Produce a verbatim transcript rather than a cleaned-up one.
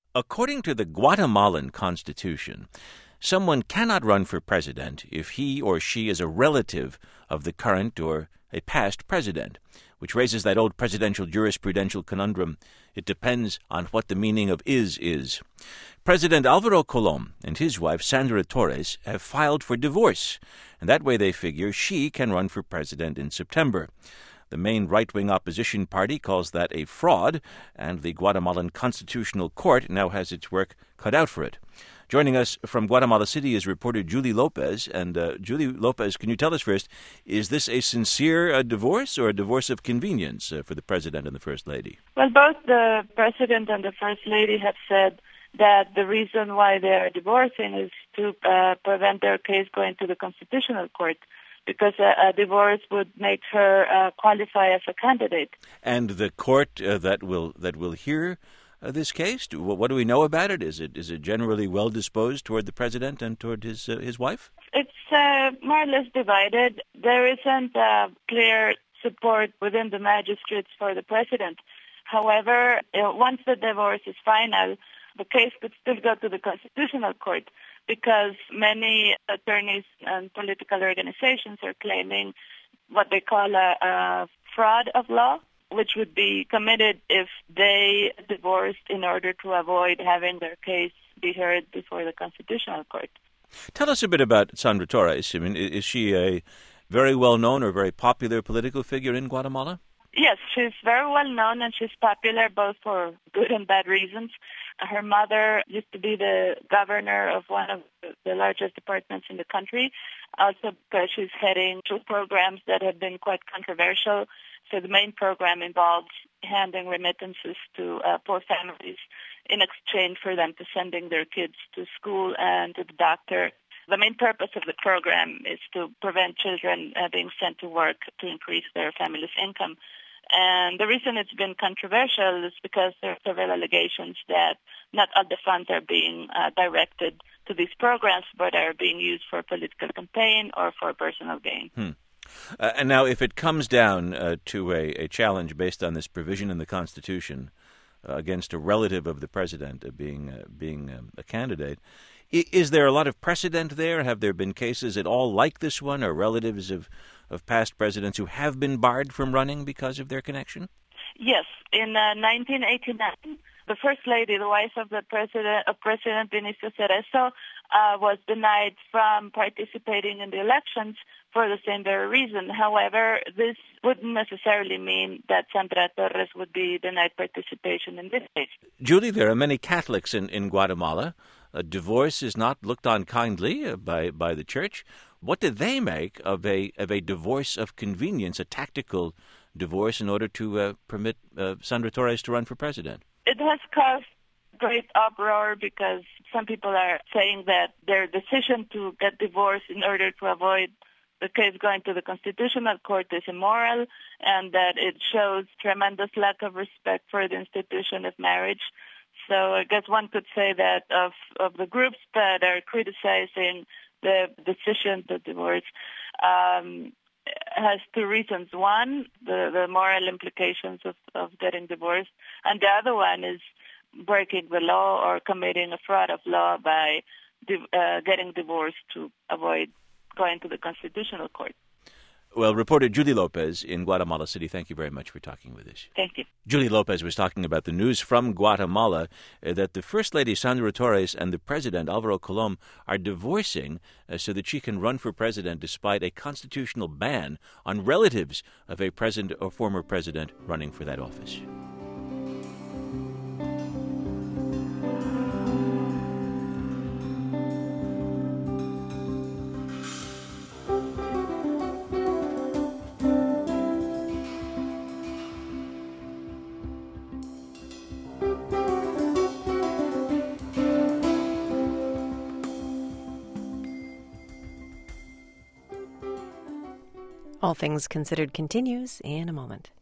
According to the Guatemalan Constitution, someone cannot run for president if he or she is a relative of the current or a past president, which raises that old presidential jurisprudential conundrum. It depends on what the meaning of is is. President Alvaro Colom and his wife Sandra Torres have filed for divorce, and that way they figure she can run for president in September. The main right-wing opposition party calls that a fraud, and the Guatemalan Constitutional Court now has its work cut out for it. Joining us from Guatemala City is reporter Julie Lopez. And uh, Julie Lopez, can you tell us first, is this a sincere uh, divorce or a divorce of convenience uh, for the president and the first lady? Well, both the president and the first lady have said that the reason why they are divorcing is to uh, prevent their case going to the Constitutional Court, because a, a divorce would make her uh, qualify as a candidate. And the court uh, that will that will hear uh, this case, do, what, what do we know about it? Is it is it generally well disposed toward the president and toward his uh, his wife? It's uh, more or less divided. There isn't uh, clear support within the magistrates for the president. However, uh, once the divorce is final, the case could still go to the Constitutional Court, because many attorneys and political organizations are claiming what they call a, a fraud of law, which would be committed if they divorced in order to avoid having their case be heard before the Constitutional Court. Tell us a bit about Sandra Torres. I mean, is she a very well-known or very popular political figure in Guatemala? Yes, she's very well known, and she's popular both for good and bad reasons. Her mother used to be the governor of one of the largest departments in the country, also because she's heading two programs that have been quite controversial. So the main program involves handing remittances to uh, poor families in exchange for them to sending their kids to school and to the doctor. The main purpose of the program is to prevent children uh, being sent to work to increase their family's income. And the reason it's been controversial is because there are several allegations that not all the funds are being uh, directed to these programs, but are being used for political campaign or for personal gain. Hmm. Uh, and now, if it comes down uh, to a, a challenge based on this provision in the Constitution uh, against a relative of the president uh, being uh, being um, a candidate, I- is there a lot of precedent there? Have there been cases at all like this one, or relatives of of past presidents who have been barred from running because of their connection? Yes. In uh, nineteen eighty-nine, the First Lady, the wife of the President, of President Benicio Cerezo, uh, was denied from participating in the elections for the same very reason. However, this wouldn't necessarily mean that Sandra Torres would be denied participation in this case. Julie, there are many Catholics in, in Guatemala. A divorce is not looked on kindly uh, by, by the church. What do they make of a of a divorce of convenience, a tactical divorce in order to uh, permit uh, Sandra Torres to run for president? It has caused great uproar because some people are saying that their decision to get divorced in order to avoid the case going to the Constitutional Court is immoral, and that it shows tremendous lack of respect for the institution of marriage. So I guess one could say that of, of the groups that are criticizing the decision to divorce um, has two reasons. One, the, the moral implications of, of getting divorced, and the other one is breaking the law or committing a fraud of law by di- uh, getting divorced to avoid going to the Constitutional Court. Well, reporter Julie Lopez in Guatemala City, thank you very much for talking with us. Thank you. Julie Lopez was talking about the news from Guatemala uh, that the First Lady Sandra Torres and the President Alvaro Colom are divorcing uh, so that she can run for president despite a constitutional ban on relatives of a president or former president running for that office. All Things Considered continues in a moment.